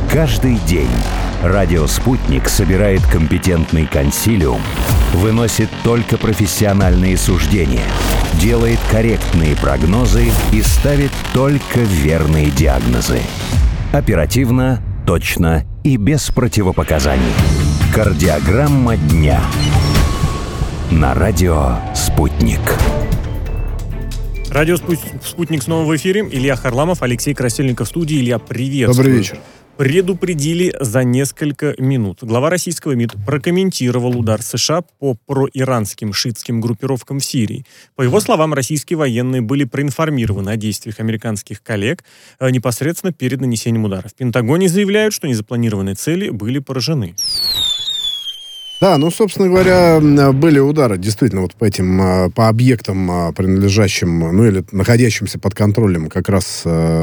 Каждый день радио «Спутник» собирает компетентный консилиум, выносит только профессиональные суждения, делает корректные прогнозы и ставит только верные диагнозы. Оперативно, точно и без противопоказаний. Кардиограмма дня. На радио «Спутник». Радио «Спутник» снова в эфире. Илья Харламов, Алексей Красильников в студии. Илья, приветствую. Добрый вечер. Предупредили за несколько минут. Глава российского МИД прокомментировал удар США по проиранским шиитским группировкам в Сирии. По его словам, российские военные были проинформированы о действиях американских коллег непосредственно перед нанесением удара. В Пентагоне заявляют, что незапланированные цели были поражены. Да, собственно говоря, были удары действительно вот по объектам, принадлежащим, или находящимся под контролем как раз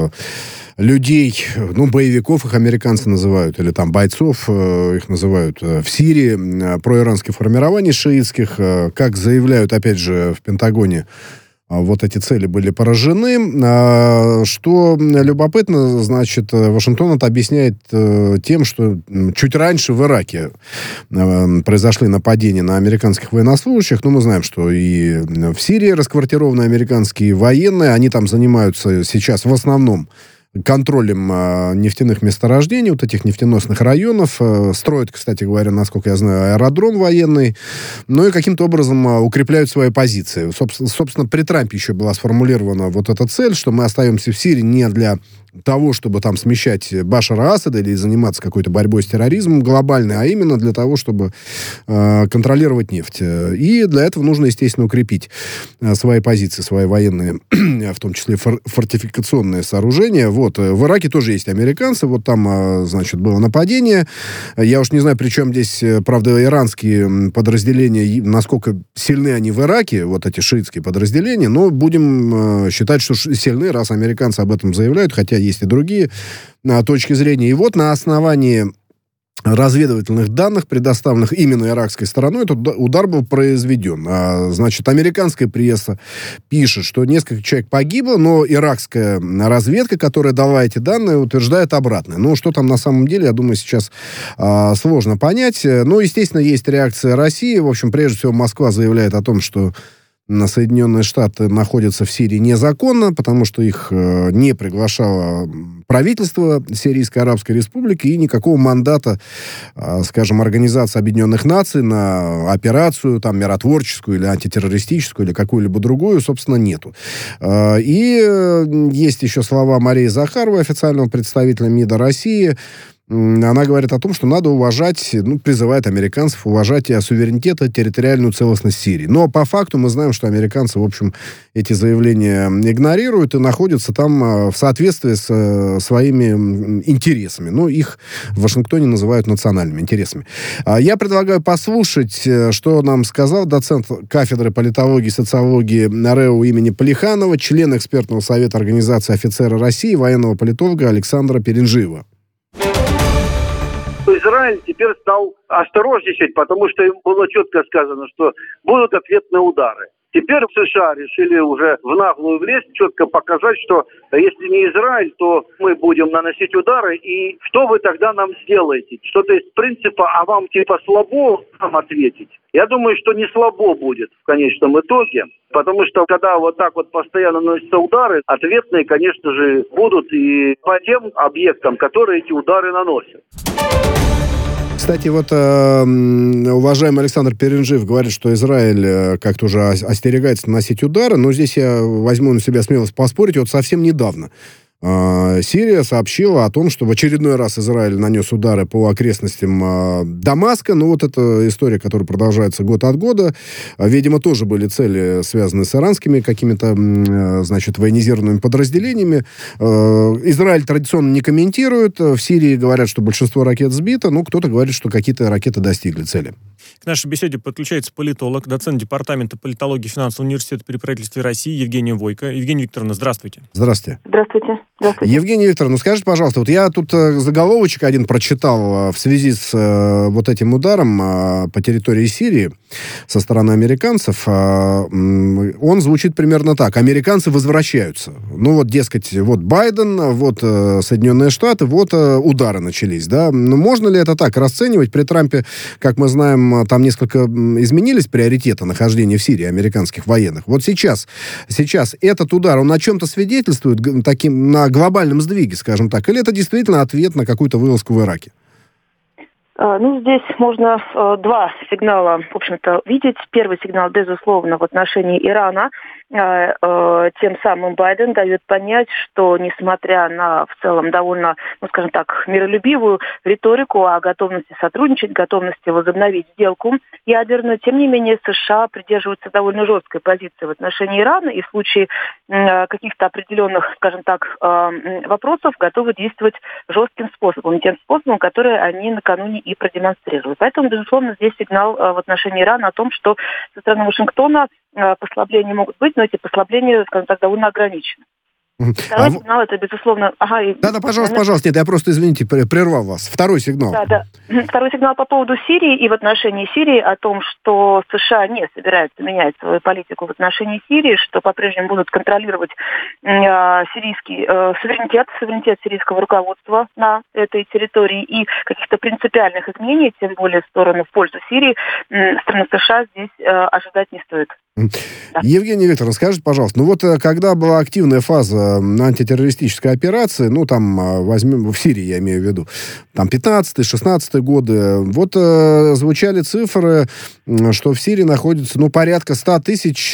людей, боевиков их американцы называют, или там бойцов их называют в Сирии, проиранских формирований шиитских. Как заявляют, опять же, в Пентагоне, вот эти цели были поражены. Что любопытно, значит, Вашингтон это объясняет тем, что чуть раньше в Ираке произошли нападения на американских военнослужащих. Мы знаем, что и в Сирии расквартированы американские военные. Они там занимаются сейчас в основном контролем нефтяных месторождений, вот этих нефтеносных районов. Строят, кстати говоря, насколько я знаю, аэродром военный. И каким-то образом укрепляют свои позиции. Собственно, при Трампе еще была сформулирована вот эта цель, что мы остаемся в Сирии не для того, чтобы там смещать Башара Асада или заниматься какой-то борьбой с терроризмом глобальной, а именно для того, чтобы контролировать нефть. И для этого нужно, естественно, укрепить свои позиции, свои военные, в том числе фортификационные сооружения. В Ираке тоже есть американцы. Там, значит, было нападение. Я уж не знаю, при чем здесь, правда, иранские подразделения, насколько сильны они в Ираке, эти шиитские подразделения, но будем считать, что сильны, раз американцы об этом заявляют, хотя есть и другие точки зрения. И на основании разведывательных данных, предоставленных именно иракской стороной, этот удар был произведен. Значит, американская пресса пишет, что несколько человек погибло, но иракская разведка, которая дала эти данные, утверждает обратное. Что там на самом деле, я думаю, сейчас сложно понять. Естественно, есть реакция России. В общем, прежде всего, Москва заявляет о том, что Соединенные Штаты находятся в Сирии незаконно, потому что их не приглашало правительство Сирийской Арабской Республики, и никакого мандата, скажем, Организации Объединенных Наций на операцию миротворческую или антитеррористическую или какую-либо другую, собственно, нету. И есть еще слова Марии Захаровой, официального представителя МИДа России. Она говорит о том, что надо уважать, призывает американцев уважать суверенитет и территориальную целостность Сирии. Но по факту мы знаем, что американцы, в общем, эти заявления игнорируют и находятся там в соответствии с своими интересами. Их в Вашингтоне называют национальными интересами. Я предлагаю послушать, что нам сказал доцент кафедры политологии и социологии РЭУ имени Плеханова, член экспертного совета Организации офицеры России, военного политолога Александра Перенжиева. Израиль теперь стал осторожничать, потому что им было четко сказано, что будут ответные удары. Теперь в США решили уже в наглую влезть, четко показать, что если не Израиль, то мы будем наносить удары, и что вы тогда нам сделаете? Что-то из принципа, а вам слабо нам ответить? Я думаю, что не слабо будет в конечном итоге, потому что когда так постоянно наносятся удары, ответные, конечно же, будут и по тем объектам, которые эти удары наносят. Кстати, уважаемый Александр Перенжиев говорит, что Израиль как-то уже остерегается наносить удары, но здесь я возьму на себя смелость поспорить. Совсем недавно Сирия сообщила о том, что в очередной раз Израиль нанес удары по окрестностям Дамаска. Это история, которая продолжается год от года. Видимо, тоже были цели, связанные с иранскими какими-то, военизированными подразделениями. Израиль традиционно не комментирует. В Сирии говорят, что большинство ракет сбито, кто-то говорит, что какие-то ракеты достигли цели. К нашей беседе подключается политолог, доцент Департамента политологии Финансового университета при правительстве России Евгения Войко. Евгения Викторовна, здравствуйте. Здравствуйте. Здравствуйте. Здравствуйте. Евгения Викторовна, скажите, пожалуйста, вот я тут заголовочек один прочитал в связи с вот этим ударом по территории Сирии со стороны американцев. Он звучит примерно так. Американцы возвращаются. Ну вот, дескать, вот Байден, вот Соединенные Штаты, вот удары начались, да. Но можно ли это так расценивать? При Трампе, как мы знаем, там несколько изменились приоритеты нахождения в Сирии американских военных. Вот сейчас этот удар, он о чем-то свидетельствует таким на глобальном сдвиге, скажем так, или это действительно ответ на какую-то вылазку в Ираке? Ну, здесь можно два сигнала, в общем-то, видеть. Первый сигнал, безусловно, в отношении Ирана. Тем самым Байден дает понять, что, несмотря на, в целом, довольно, ну, скажем так, миролюбивую риторику о готовности сотрудничать, готовности возобновить сделку ядерную, тем не менее США придерживаются довольно жесткой позиции в отношении Ирана и в случае каких-то определенных, скажем так, вопросов готовы действовать жестким способом, тем способом, который они накануне и продемонстрировали. Поэтому, безусловно, здесь сигнал в отношении Ирана о том, что со стороны Вашингтона послабления могут быть, но эти послабления, скажем так, довольно ограничены. Второй сигнал, это, безусловно... Да, пожалуйста. Нет, я просто, извините, прервал вас. Второй сигнал. Да. Второй сигнал по поводу Сирии и в отношении Сирии о том, что США не собираются менять свою политику в отношении Сирии, что по-прежнему будут контролировать сирийский суверенитет сирийского руководства на этой территории, и каких-то принципиальных изменений, тем более в пользу Сирии, страны США здесь ожидать не стоит. Да. Евгения Викторовна, скажите, пожалуйста, ну вот когда была активная фаза антитеррористической операции, ну там возьмем в Сирии, я имею в виду, там 15-16 годы, вот звучали цифры, что в Сирии находится, ну, порядка 100 тысяч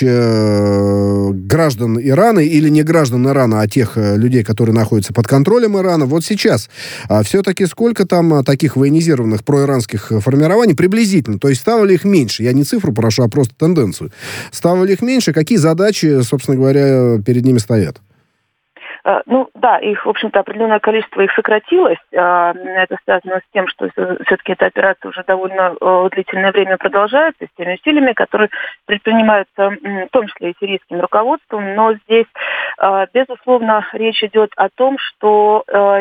граждан Ирана, или не граждан Ирана, а тех людей, которые находятся под контролем Ирана. Вот сейчас все-таки сколько там таких военизированных проиранских формирований приблизительно? То есть стало ли их меньше? Я не цифру прошу, а просто тенденцию. Стало ли их меньше? Какие задачи, собственно говоря, перед ними стоят? Ну, да, их, в общем-то, определенное количество их сократилось. Это связано с тем, что все-таки эта операция уже довольно длительное время продолжается, с теми усилиями, которые предпринимаются, в том числе и сирийским руководством. Но здесь, безусловно, речь идет о том, что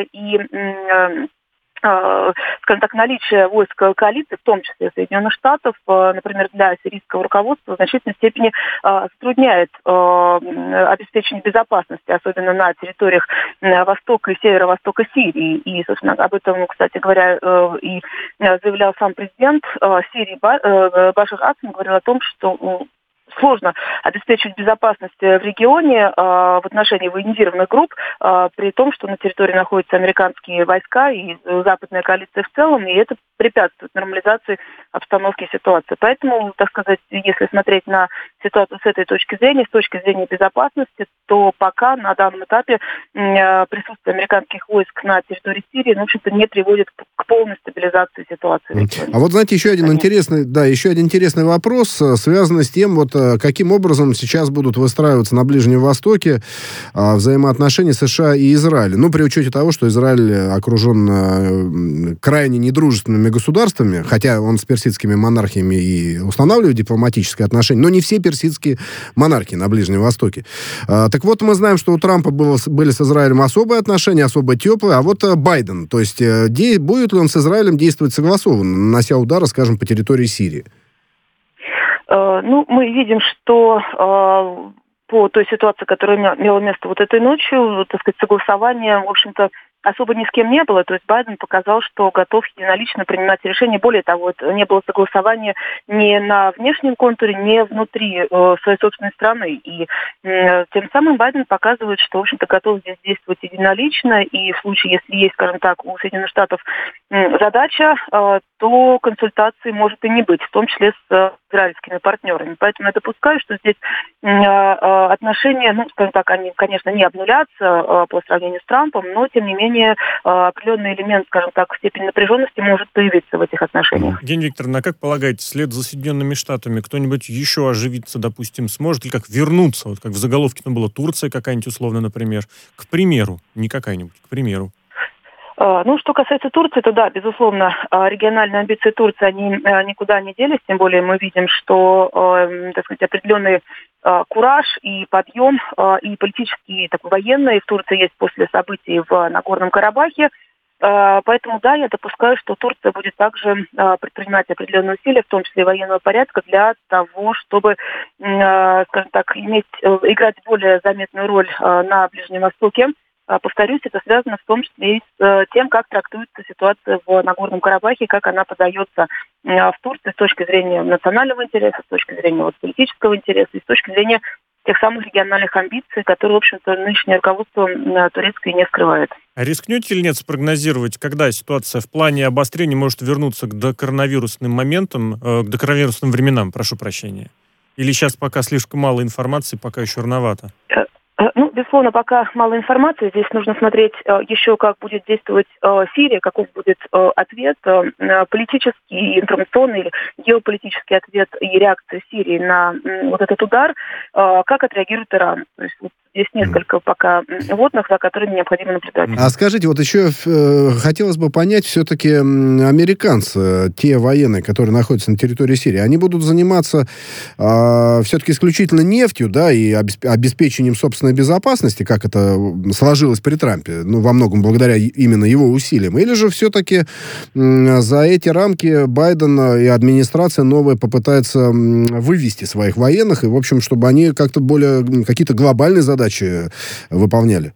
скажем так, наличие войск коалиции, в том числе Соединенных Штатов, например, для сирийского руководства в значительной степени затрудняет обеспечение безопасности, особенно на территориях востока и северо-востока Сирии. И, собственно, об этом, кстати говоря, и заявлял сам президент Сирии Башар Асад, говорил о том, что сложно обеспечивать безопасность в регионе в отношении военизированных групп, при том, что на территории находятся американские войска и западная коалиция в целом, и это препятствует нормализации обстановки и ситуации. Поэтому, так сказать, если смотреть на ситуацию с этой точки зрения, с точки зрения безопасности, то пока на данном этапе присутствие американских войск на территории Сирии, в общем-то, не приводит к полной стабилизации ситуации в регионе. А вот, знаете, еще один интересный вопрос, связанный с тем, вот каким образом сейчас будут выстраиваться на Ближнем Востоке взаимоотношения США и Израиля. Ну, при учете того, что Израиль окружен крайне недружественными государствами, хотя он с персидскими монархиями и устанавливает дипломатические отношения, но не все персидские монархии на Ближнем Востоке. Так вот, мы знаем, что у Трампа были с Израилем особые отношения, особо теплые, а вот Байден, то есть будет ли он с Израилем действовать согласованно, нанося удары, скажем, по территории Сирии? Ну, мы видим, что по той ситуации, которая имела место вот этой ночью, так сказать, согласование, в общем-то, особо ни с кем не было. То есть Байден показал, что готов единолично принимать решения. Более того, не было согласования ни на внешнем контуре, ни внутри своей собственной страны. И тем самым Байден показывает, что, в общем-то, готов здесь действовать единолично. И в случае, если есть, скажем так, у Соединенных Штатов задача, то консультации может и не быть, в том числе с израильскими партнерами. Поэтому я допускаю, что здесь отношения, ну, скажем так, они, конечно, не обнулятся по сравнению с Трампом, но, тем не менее, определенный элемент, скажем так, степень напряженности может появиться в этих отношениях. Евгения Викторовна, а как полагаете, вслед за Соединенными Штатами кто-нибудь еще оживиться, допустим, сможет, или как вернуться, вот как в заголовке там было, Турция какая-нибудь условно, например, к примеру, не какая-нибудь, к примеру? Ну, что касается Турции, то да, безусловно, региональные амбиции Турции, они никуда не делись, тем более мы видим, что, так сказать, определенные кураж и подъем, и политический, и такой военный в Турции есть после событий в Нагорном Карабахе. Поэтому, да, я допускаю, что Турция будет также предпринимать определенные усилия, в том числе военного порядка, для того, чтобы, скажем так, играть более заметную роль на Ближнем Востоке. Повторюсь, это связано в том числе и с тем, как трактуется ситуация в Нагорном Карабахе, как она подается в Турции с точки зрения национального интереса, с точки зрения политического интереса и с точки зрения тех самых региональных амбиций, которые, в общем-то, нынешнее руководство турецкое не скрывает. А рискнете или нет спрогнозировать, когда ситуация в плане обострения может вернуться к докоронавирусным моментам, к докоронавирусным временам, прошу прощения? Или сейчас пока слишком мало информации, пока еще рановато? Безусловно, пока мало информации. Здесь нужно смотреть еще, как будет действовать Сирия, каков будет ответ, политический, информационный или геополитический ответ и реакция Сирии на вот этот удар, как отреагирует Иран. То есть здесь несколько пока водных, за которыми необходимо наблюдать. А скажите, вот еще хотелось бы понять, все-таки американцы, те военные, которые находятся на территории Сирии, они будут заниматься все-таки исключительно нефтью, да, и обеспечением собственной безопасности, как это сложилось при Трампе, во многом благодаря именно его усилиям, или же все-таки за эти рамки Байден и администрация новая попытается вывести своих военных, и, в общем, чтобы они как-то более какие-то глобальные задачи выполняли?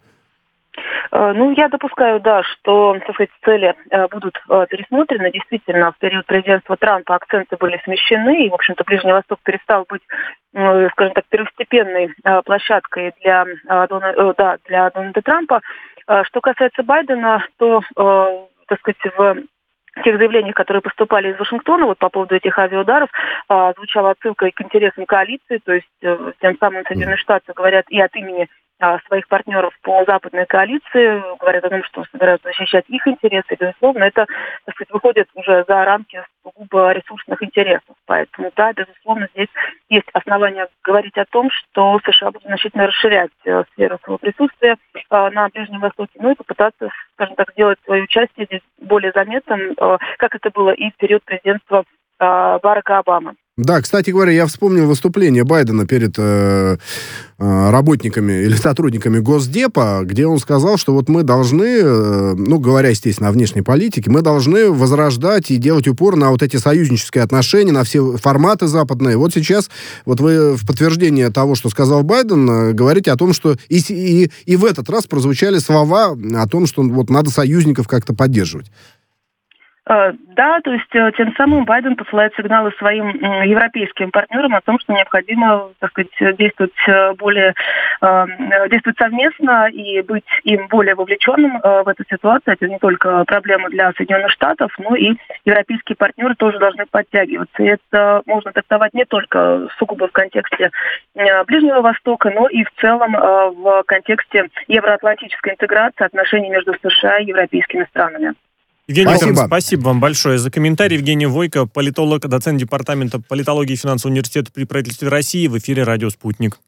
Я допускаю, да, что, так сказать, цели будут пересмотрены. Действительно, в период президентства Трампа акценты были смещены, и, в общем-то, Ближний Восток перестал быть, скажем так, первостепенной площадкой для Дональда Трампа. Что касается Байдена, то, так сказать, в тех заявлениях, которые поступали из Вашингтона по поводу этих авиаударов, звучала отсылка к интересам коалиции, то есть тем самым Соединенные Штаты говорят и от имени своих партнеров по западной коалиции, говорят о том, что собираются защищать их интересы, и, безусловно, это, так сказать, выходит уже за рамки сугубо ресурсных интересов. Поэтому, да, безусловно, здесь есть основания говорить о том, что США будут значительно расширять сферу своего присутствия на Ближнем Востоке, и попытаться, скажем так, сделать свое участие здесь более заметным, как это было и в период президентства Барака Обамы. Да, кстати говоря, я вспомнил выступление Байдена перед работниками или сотрудниками Госдепа, где он сказал, что вот мы должны, говоря, естественно, о внешней политике, мы должны возрождать и делать упор на вот эти союзнические отношения, на все форматы западные. Вот сейчас, вот вы в подтверждение того, что сказал Байден, говорите о том, что и в этот раз прозвучали слова о том, что вот надо союзников как-то поддерживать. Да, то есть тем самым Байден посылает сигналы своим европейским партнерам о том, что необходимо, так сказать, действовать совместно и быть им более вовлеченным в эту ситуацию. Это не только проблема для Соединенных Штатов, но и европейские партнеры тоже должны подтягиваться. И это можно трактовать не только сугубо в контексте Ближнего Востока, но и в целом в контексте евроатлантической интеграции отношений между США и европейскими странами. Евгений Викторович, спасибо вам большое за комментарий. Евгений Войко, политолог, доцент Департамента политологии и финансового университета при правительстве России, в эфире «Радио Спутник».